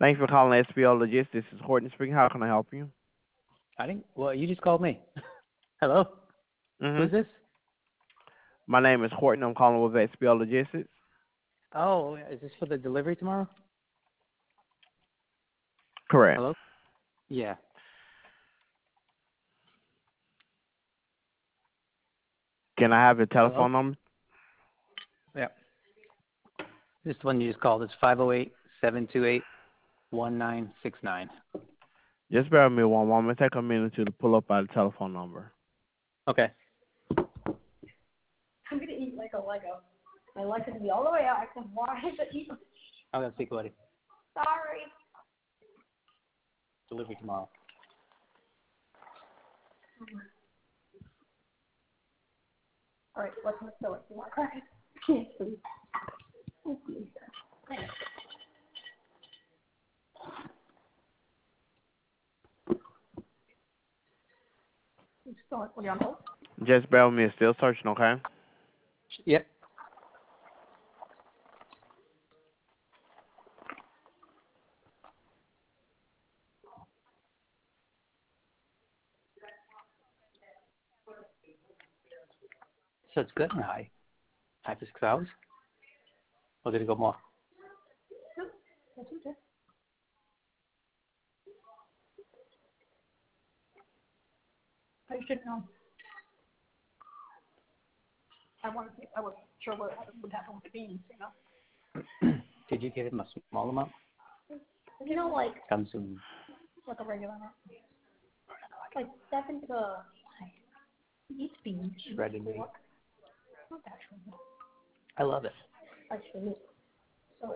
Thanks for calling SPL Logistics. This is Horton speaking. How can I help you? I didn't. Well, you just called me. Hello. Mm-hmm. Who's this? My name is Horton. I'm calling with SPL Logistics. Oh, is this for the delivery tomorrow? Correct. Hello. Yeah. Can I have your Hello. telephone number? Yeah. This one you just called. It's 508-728-1969. Just bear with me one moment. Take a minute to pull up our telephone number. Okay. I'm gonna eat like a Lego. I like it to be all the way out. I can watch it eat. I'm gonna speak buddy. Sorry. Delivery tomorrow. All right, let's mix it. You want crackers? Yes, please. Thank you. You still what are you on hold? Just bear with me. It's still searching, okay? Yep. So it's good and high. High for 6 hours? Or did it go more? No, that's okay. I should know. I wasn't sure what would happen with the beans, you know. Did you give him a small amount? You know, like Consume. a regular amount. Like 7 to 8 beans. Shredded meat. Not that shredded. I love it. Actually, so.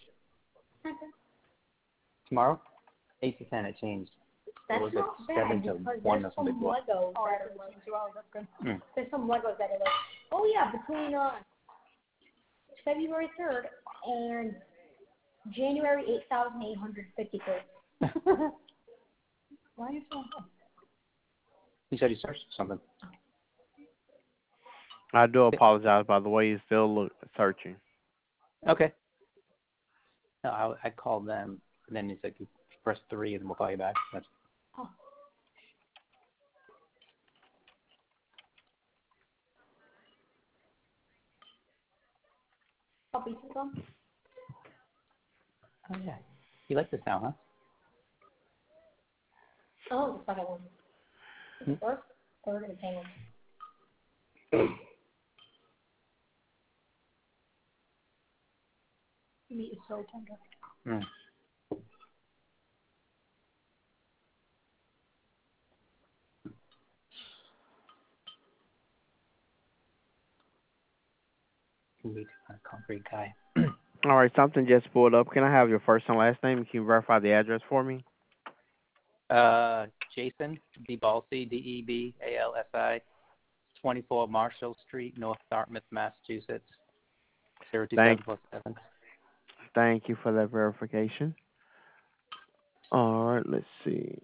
Tomorrow? 8 to 10 it changed. That's was not it 7 bad to because 1 or there's something some before? Legos that are like 2 hours. That's good. Mm. There's some Legos that are like, oh yeah, between February 3rd and January 8,853. Why are you so high? He said he searched for something. I do apologize, by the way. He's still searching. Okay. No, I called them, and then he said, you press 3 and we'll call you back. That's Oh. Puppy system? Oh, yeah. You like this now, huh? Oh, the second one. The first, third, and penguin. Meat is so tender. Mm. Meat, a concrete guy. All right, something just pulled up. Can I have your first and last name? Can you verify the address for me? Jason DeBalsi, DEBALSI, 24 Marshall Street, North Dartmouth, Massachusetts, 02747. Thank you for that verification. All right, let's see.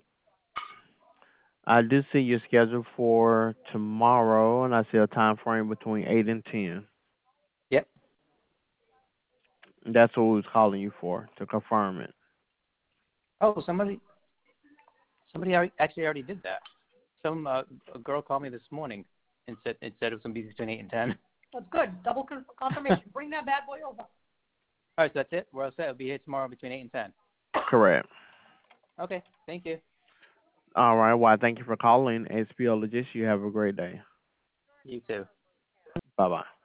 I do see your schedule for tomorrow, and I see a time frame between 8 and 10. Yep. That's what we was calling you for, to confirm it. Oh, somebody actually already did that. Some a girl called me this morning and said it was going to be between 8 and 10. That's good. Double confirmation. Bring that bad boy over. All right, so that's it. We're all set. It'll be here tomorrow between 8 and 10. Correct. Okay, thank you. All right, well, thank you for calling SPL Logistics. You have a great day. You too. Bye-bye.